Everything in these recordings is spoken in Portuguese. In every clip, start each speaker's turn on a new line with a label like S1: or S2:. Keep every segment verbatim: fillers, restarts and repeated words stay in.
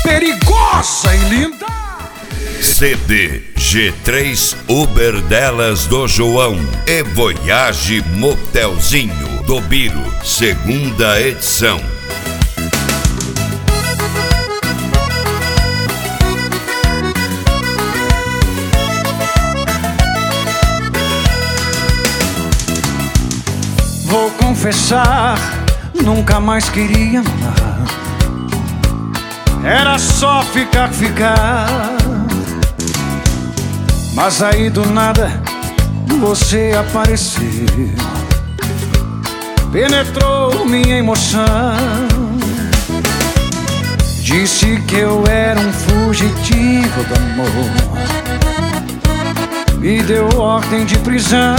S1: perigosa e linda.
S2: C D G três Uber delas do João e Voyage Motelzinho do Biro, segunda edição.
S1: Vou confessar, nunca mais queria amar. Era só ficar, ficar. Mas aí do nada você apareceu, penetrou minha emoção. Disse que eu era um fugitivo do amor, me deu ordem de prisão.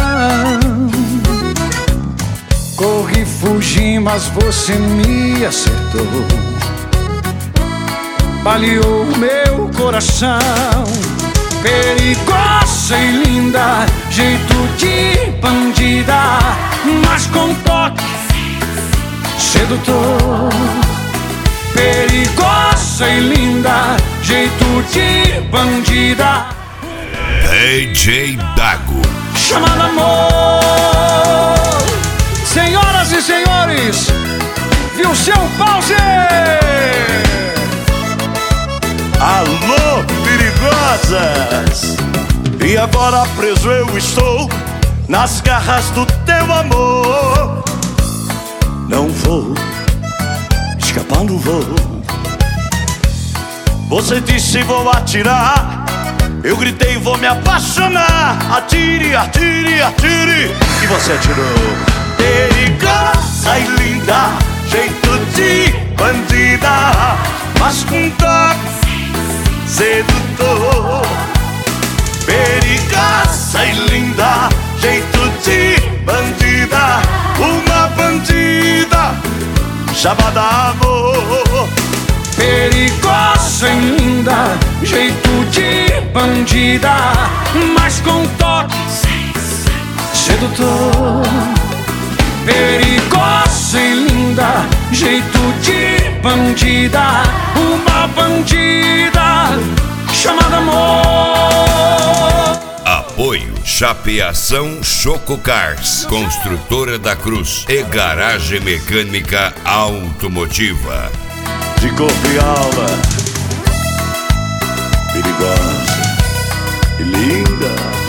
S1: Corri, fugi, mas você me acertou, baleou meu coração. Perigosa e linda, jeito de bandida, mas com toque sedutor. Perigosa e linda, jeito de bandida,
S2: D J Dago,
S1: chamada amor. Senhoras e senhores, viu seu pause?
S3: Alô, perigosas! E agora preso eu estou nas garras do teu amor. Não vou escapar, não vou. Você disse vou atirar, eu gritei vou me apaixonar. Atire, atire, atire, e você atirou. Perigosa e linda, jeito de bandida, mas com toque sedutor. Perigosa e linda, jeito de bandida, uma bandida chamada amor.
S1: Perigosa e linda, jeito de bandida, mas com toque sedutor. Perigosa e linda, jeito de bandida, uma bandida chamada amor.
S2: Apoio Chapeação Choco Cars, Construtora da Cruz e Garagem Mecânica Automotiva.
S3: De corpo e alma, perigosa e linda.